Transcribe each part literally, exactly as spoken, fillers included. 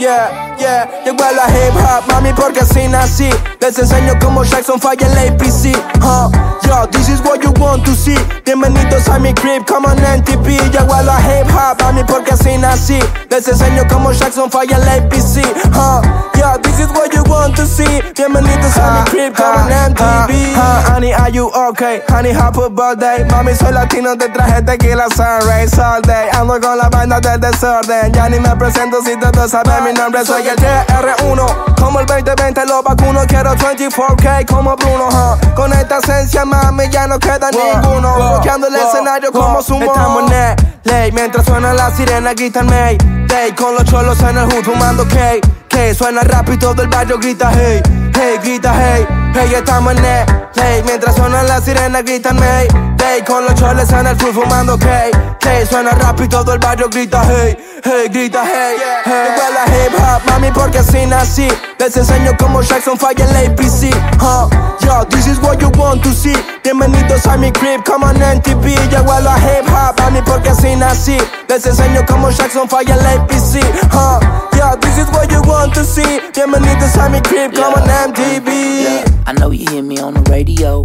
yeah, yeah. Llegó a la hip hop, mami, porque así nací. Les enseño como Jackson falla el A P C. Huh, yo, this is what you want to see. Bienvenidos a mi crib, como en M T V. Llegó a la hip hop, mami, porque así nací. Les enseño como Jackson falla el A P C. Huh, yo, this is what you want to see. Bienvenidos a mi crib, como en M T V. Huh, honey, are you okay? Honey, happy birthday. Mami, soy latino, te traje tequila sunrise all day. Ando con la banda del desorden. Ya ni me presento si todos saben mi nombre. Soy el T R uno, como el veinte veinte lo vacuno. Quiero veinticuatro K como Bruno, huh. Con esta esencia, mami, ya no queda wow, ninguno wow, bloqueando el wow, escenario wow, como sumo. Estamos en L A, mientras suena la sirena, gritan Mayday. Con los cholos en el hood fumando K, K. Suena rap y todo el barrio grita hey, hey, grita hey, hey. Estamos en L A, mientras suena la sirena, gritan Mayday. Con los cholos en el hood fumando K, K. Suena rap y todo el barrio grita hey, hey, grita hey, hey. Llegó a la hip hop, mami, porque así nací. Les enseño como Jackson falla el A P C. Huh, yo, this is what you want to see. Bienvenidos a mi crib, como en M T V. Llegó a la hip hop, mami, porque así nací. Les enseño como Jackson falla el A P C. Huh, yo, this is what you want to see. Bienvenidos a mi crib, como en M T V. Yeah, I know you hear me on the radio.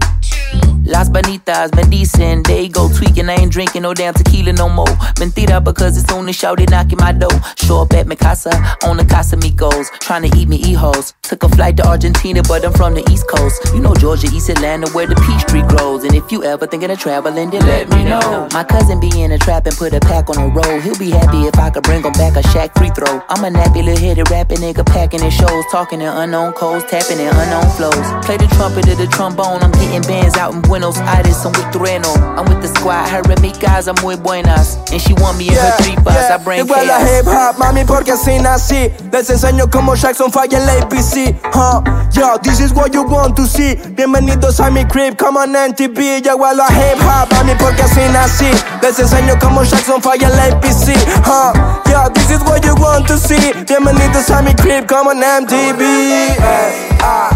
Las Bonitas, bendicen, they go tweaking. I ain't drinking no damn tequila no more. Mentira, because it's only shouted knocking my door. Show up at mi casa, on the Casamigos. Trying to eat me hijos. Took a flight to Argentina, but I'm from the East Coast. You know Georgia, East Atlanta, where the peach tree grows. And if you ever thinking of traveling, then let me know. My cousin be in a trap and put a pack on the road. He'll be happy if I could bring him back a Shaq free throw. I'm a nappy little headed rapping nigga, packing his shows. Talking in unknown codes, tapping in unknown flows. Play the trumpet or the trombone, I'm getting bands out in Buenos Aires, I'm with Trueno. I'm with the squad, her amigas, I'm muy buenas. And she want me in yeah, her tripas, yeah. I bring chaos. Igual a hip hop, mami, porque así nací. Les enseño como Jackson falla el A P C. Huh, yo, this is what you want to see. Bienvenidos a mi crib, como en M T V. Igual a hip hop, mami, porque así nací. Les enseño como Jackson falla el A P C. Huh, yo, this is what you want to see. Bienvenidos a mi crib, como en M T V. Hey, ah.